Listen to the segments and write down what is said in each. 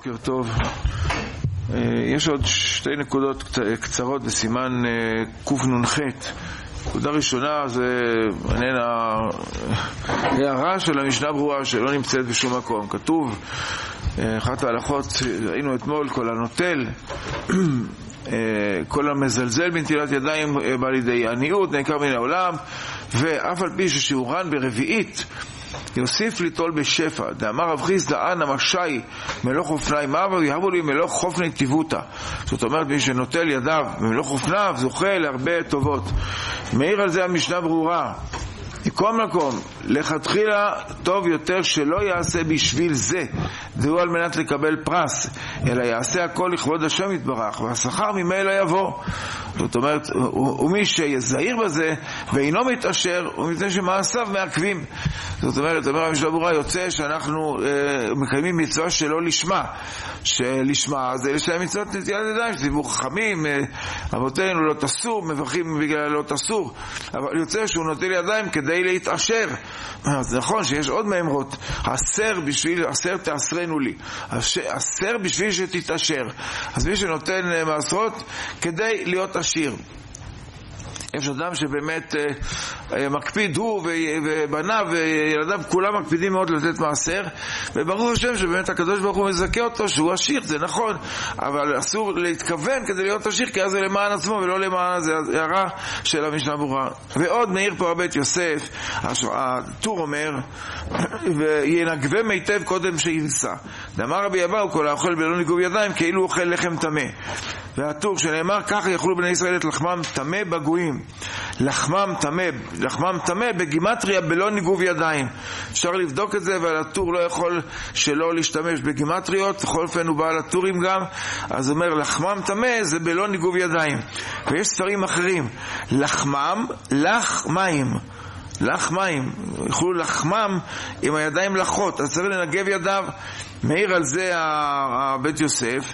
בוקר טוב. יש עוד שתי נקודות קצרות בסימן קנ"ח. נקודה ראשונה זה מעניין ההערה של המשנה ברורה שלא נמצאת בשום מקום. כתוב אחת ההלכות, ראינו אתמול, כל הנוטל כל המזלזל בנטילת ידיים בא לידי עניות נעקר מן העולם, ואף על פי ששיעורן ברביעית יוסיף ליטול בשפע. דאמר רב חיסדא אנא משי מלוך אופני מה ויהבו לי מלוך חופני טיבותא. זאת אומרת, מי שנוטל ידיו במלוך אופניו זוכה להרבה טובות. מעיר על זה המשנה ברורה, מכל מקום לכתחילה טוב יותר שלא יעשה בשביל זה דהו על מנת לקבל פרס, אלא יעשה הכל לכבוד השם יתברך, והשכר ממילא יבוא. זאת אומרת, ומי שיזהיר בזה ואינו מתעשר הוא מפני שמעשיו מעכבים. זאת אומרת, אומר המשנה ברורה, יוצא שאנחנו מקיימים מצווה שלא לשמה, שלשמה זה לשם מצוות נטילת ידיים, שדיברו חכמים, אבותינו לא תסור, מברכים בגלל לא תסור, אבל יוצא שהוא נוטל ידיים כדי להתעשר. אז נכון שיש עוד מאמרות, אסר תעשרנו לי, אסר בשביל שתתעשר. אז מי שנותן מעשרות כדי להיות עשיר. יש אדם שבאמת מקפיד, הוא ובניו וילדיו כולם מקפידים מאוד לתת מעשר, וברוך השם שבאמת הקדוש ברוך הוא מזכה אותו שהוא עשיר, זה נכון, אבל אסור להתכוון כדי להיות עשיר, כי אז זה למען עצמו ולא למען, זה הערה של המשנה ברורה. ועוד מעיר פה הבית יוסף, הטור אומר, וינגבם היטב קודם שיבצע. דאמר רבי אבאו, כל האוכל בלא ניגוב ידיים כאילו אוכל לחם טמא. והטור שנאמר, ככה יאכלו בני ישראל את לחמם טמא בגויים. לחמם טמא בגימטריה בלא ניגוב ידיים. אפשר לבדוק את זה, אבל הטור לא יכול שלא להשתמש בגימטריות, בכל אופן הוא בא על הטורים גם, אז אומר לחמם טמא זה בלא ניגוב ידיים. ויש ספרים אחרים, לחמם, לח מים, יוכלו לחמם עם הידיים לחות, אז צריך לנגב ידיו. מעיר על זה הבית יוסף,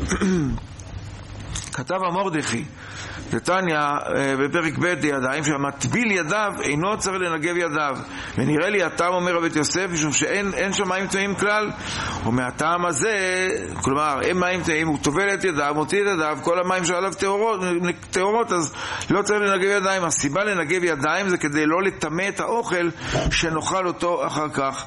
כתב המורדכי נתניה בפרק ב' ידיים, שהמטביל ידיו אינו צריך לנגב ידיו. ונראה לי הטעם, אומר הבית יוסף, משום שאין שם מים טמאים כלל, ומהטעם הזה, כלומר אין מים טמאים, הוא טובל את ידיו, מוציא את ידיו, כל המים שעליו טהורות, אז לא צריך לנגב ידיים. הסיבה לנגב ידיים זה כדי לא לטמא את האוכל שנאכל אותו אחר כך.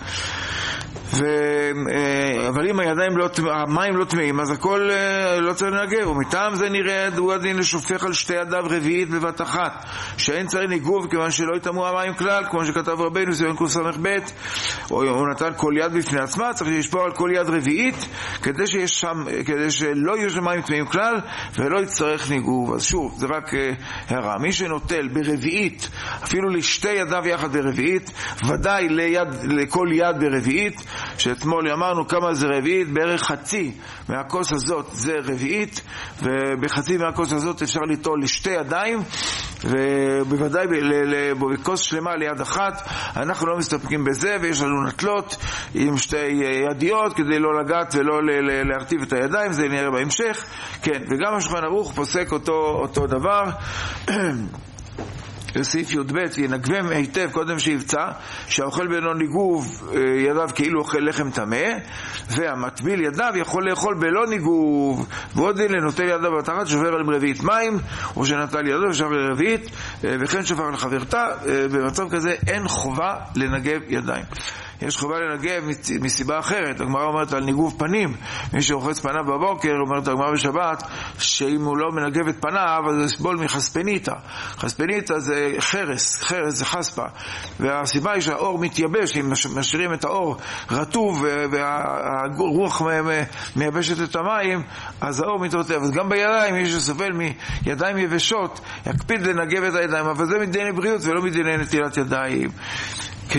אבל אם המים לא טמאים, אז הכל לא צריך לנגב. ומטעם זה נראה הוא הדין לשופך על שתי ידיו רביעית בבת אחת, שאין צריך ניגוב כיוון שלא יטמאו המים כלל, כמו שכתב רבינו סימן קס"ב, הוא נתן כל יד בפני עצמה, צריך לשפוך על כל יד רביעית כדי שלא יהיו שם מים טמאים כלל ולא יצטרך ניגוב. אז שוב, זה רק הערה, מי שנוטל ברביעית, אפילו לשתי ידיו יחד ברביעית, ודאי לכל יד ברביעית, שאתמול אמרנו כמה זה רביעית, בערך חצי מהכוס הזאת זה רביעית, ובחצי מהכוס הזאת אפשר ליטול לשתי ידיים, ובוודאי בכוס שלמה ליד אחת. אנחנו לא מסתפקים בזה, ויש לנו נטלות עם שתי ידיות כדי לא לגעת ולא להרטיב את הידיים, זה נראה בהמשך. כן, וגם השולחן ערוך פוסק אותו דבר. בסעיף י"ב, ינגבם היטב קודם שיבצע, שהאוכל בלא ניגוב ידיו כאילו אוכל לחם טמא, והמטביל ידיו יכול לאכול בלא ניגוב. ועוד דין לנוטל ידיו בתחת שופך על רביעית מים, או שנטל ידו ושפך לרביעית, וכן שפך לחברתה. במצב כזה אין חובה לנגב ידיים. יש חובה לנגב מסיבה אחרת. הגמרא אומרת על ניגוב פנים, מי שרוחץ פניו בבוקר, אומרת הגמרא בשבת, שאם הוא לא מנגב את פניו אז זה סבול מחספניתא. חספניתא זה חרס זה חספה, והסיבה היא שהאור מתייבש. אם משאירים את האור רטוב והרוח מייבשת את המים, אז האור מתרטב. אז גם בידיים, מי שסובל מידיים יבשות יקפיד לנגב את הידיים, אבל זה מדיני בריאות ולא מדיני נטילת ידיים. כן,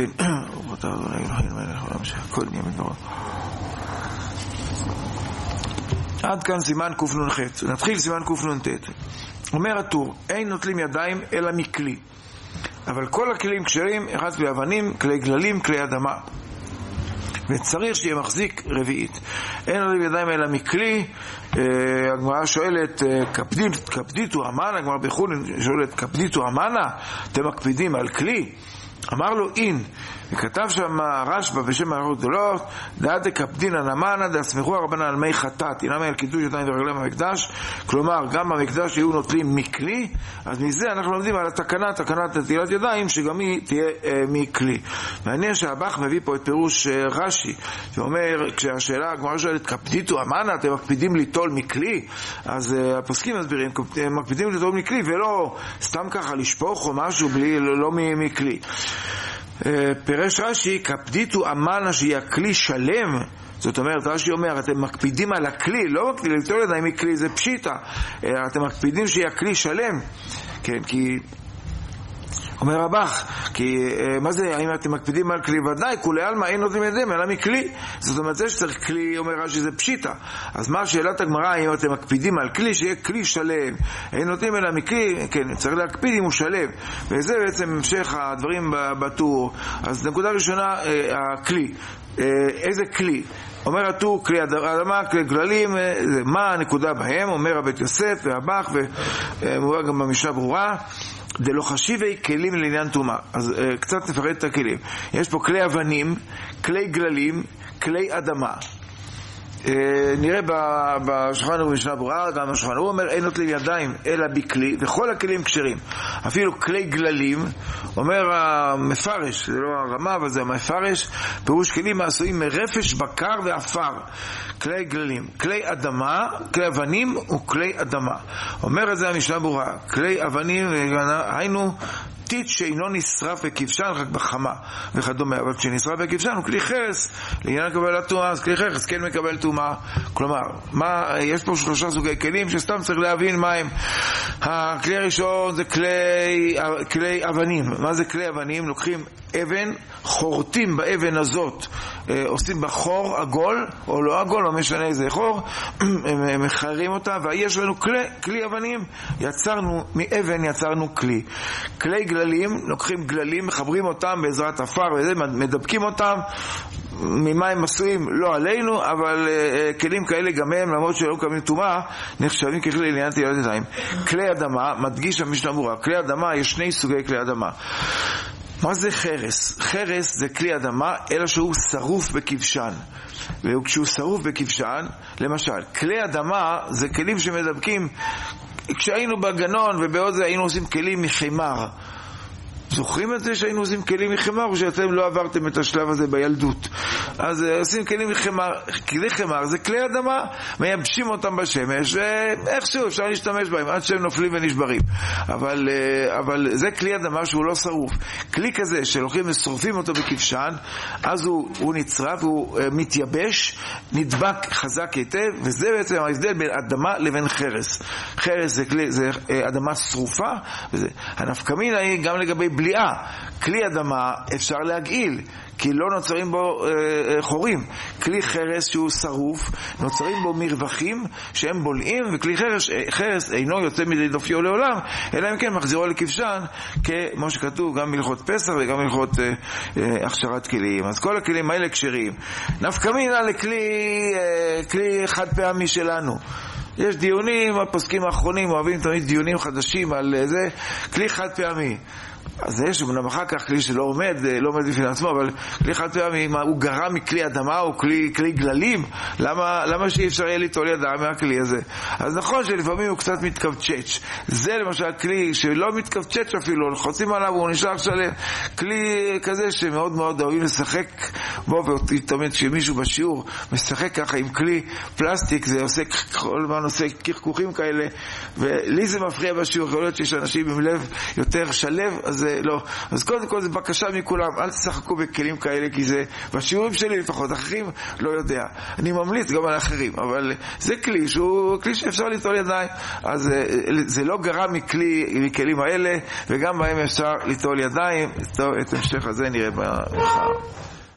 עד כאן סימן קנ"ח. נתחיל סימן קנ"ט. אומר הטור, אין נוטלים ידיים אלא מכלי, אבל כל הכלים כשרים, אחד כלי אבנים, כלי גללים, כלי אדמה, וצריך שיהיה מחזיק רביעית. אין נוטלים ידיים אלא מכלי. הגמרא שואלת, קפדיתו אמנה, הגמרא בחולין שואלת, קפדיתו אמנה, אתם מקפידים על כלי? אמר לו אין, וכתב שם רשב"א בשם האריכות גדולות, דעת דקפדינא נמנא דאסמכו הרבנן על מי חטאת, אינם על קידוש ידיים ורגליים במקדש, כלומר גם במקדש היו נוטלים מכלי, אז מזה אנחנו לומדים על התקנה, תקנת נטילת ידיים, שגם היא תהיה מכלי. מעניין שהבח מביא פה את פירוש רש"י, שאומר, כשהשאלה הגמרא שואלת, קפדיתו אמנא, אתם מקפידים ליטול מכלי? אז הפוסקים מסבירים, מקפידים ליטול מכלי, ולא סתם ככה לשפוך או משהו בלי, לא מכלי. פירש רש"י, קפדיתו אמנא שיהיה כלי שלם, זאת אומרת, רש"י אומר, אתם מקפידים על הכלי, לא מקפידים ליטול ידיים מכלי, זה פשיטה, אתם מקפידים שיהיה כלי שלם, כן, כי אומר הבח, כי מה זה, האם אתם מקפידים על כלי? ודאי, כולי עלמא אין נוטלים ידיהם אלא מכלי. זאת אומרת, זה שצריך כלי, אומר רש"י, זה פשיטה. אז מה שאלת הגמרא, האם אתם מקפידים על כלי, שיהיה כלי שלם, אין נוטלים אלא מכלי? כן, צריך להקפיד אם הוא שלם. וזה בעצם המשך הדברים בטור. אז נקודה ראשונה, הכלי. איזה כלי? אומר הטור, כלי אדמה, כלי גללים, מה הנקודה בהם? אומר הבית יוסף והבח, ומובא גם במשנה ברורה, דלא חשיבי כלים לעניין טומאה. אז קצת נפרט את הכלים. יש פה כלי אבנים, כלי גללים, כלי אדמה. נראה בשולחן ערוך במשנה ברורה, גם בשולחן ערוך אומר אין נוטלים ידיים אלא בכלי, וכל הכלים כשרים. אפילו כלי גללים, אומר המפרש, זה לא הרמה אבל זה המפרש, פירוש כלים העשויים מרפש, בקר ואפר. כלי גללים, כלי אדמה, כלי אבנים וכלי אדמה. אומר את זה המשנה ברורה, כלי אבנים, היינו טיט שאינו נשרף בכבשן רק בחמה וכדומה, אבל כשנשרף בכבשן הוא כלי חרס לעניין קבלת טומאה, אז כלי חרס כן מקבל טומאה. כלומר, יש פה 3 סוגי כלים שסתם צריך להבין מה הם. הכלי הראשון זה כלי אבנים. מה זה כלי אבנים? לוקחים אבן, חורטים באבן הזאת, עושים בחור עגול או לא עגול, לא משנה איזה חור, מחרים אותה, ויש לנו כלי אבנים, מאבן יצרנו כלי. כלי גללים, לוקחים גללים, מחברים אותם בעזרת אפר וזה, מדבקים אותם, ממה הם עשויים לא עלינו, אבל כלים כאלה גם הם, למרות שלא מקבלים טומאה, נחשבים ככלי לעניין נטילת ידיים. כלי אדמה, מדגיש המשנה ברורה, כלי אדמה, יש 2 סוגי כלי אדמה. מה זה חרס? חרס זה כלי אדמה, אלא שהוא שרוף בכבשן. וכשהוא שרוף בכבשן, למשל, כלי אדמה זה כלים שמדבקים, כשהיינו בגנון ובעוד זה היינו עושים כלים מחמר. זוכרים את זה שהיינו עושים כלים מחמר, או שאתם לא עברתם את השלב הזה בילדות? אז עושים כלים מחמר. כלי חמר זה כלי אדמה, מייבשים אותם בשמש, ואיכשהו אפשר להשתמש בהם עד שהם נופלים ונשברים. אבל זה כלי אדמה שהוא לא שרוף. כלי כזה שלוקחים ושורפים אותו בכבשן, אז הוא נצרף, הוא מתייבש, נדבק חזק היטב, וזה בעצם ההבדל בין אדמה לבין חרס. חרס זה אדמה שרופה, הנפקמינה היא גם לגבי בליעה. כלי אדמה אפשר להגעיל, כי לא נוצרים בו חורים. כלי חרס שהוא שרוף, נוצרים בו מרווחים שהם בולעים, וכלי חרס אינו יוצא מדי דופיו לעולם, אלא אם כן מחזירו לכבשן, כמו שכתוב גם בהלכות פסח וגם בהלכות הכשרת כלים. אז כל הכלים האלה כשרים. נפקמינה לכלי חד פעמי שלנו. יש דיונים, הפוסקים האחרונים אוהבים תמיד דיונים חדשים על זה, כלי חד פעמי. אז יש אחר כך כלי שלא עומד בפני עצמו, אבל כלי חד פעמי, הוא גרם מכלי אדמה או כלי גללים? למה שאי אפשר יהיה ליטול ידיים מהכלי הזה? אז נכון שלפעמים הוא קצת מתכווצ'ץ'. זה למשל כלי שלא מתכווצ'ץ' אפילו, חוצים עליו והוא נשאר שלם. כלי כזה שמאוד מאוד אוהבים לשחק בו, ותמיד שמישהו בשיעור משחק ככה עם כלי פלסטיק, זה עושה כל הזמן עושה קרקוכים כאלה, ולי זה מפריע בשיעור. יכול להיות שיש אנשים עם לב יותר שלב, אז לא. אז קודם כל זה בקשה מכולם, אל תשחקו בכלים כאלה, כי זה בשיעורים שלי לפחות, אחרים לא יודע. אני ממליץ גם על אחרים, אבל זה כלי שהוא כלי שאפשר ליטול ידיים. אז זה לא גרם מכלים האלה, וגם בהם אפשר ליטול ידיים. טוב, את המשך הזה נראה מחר.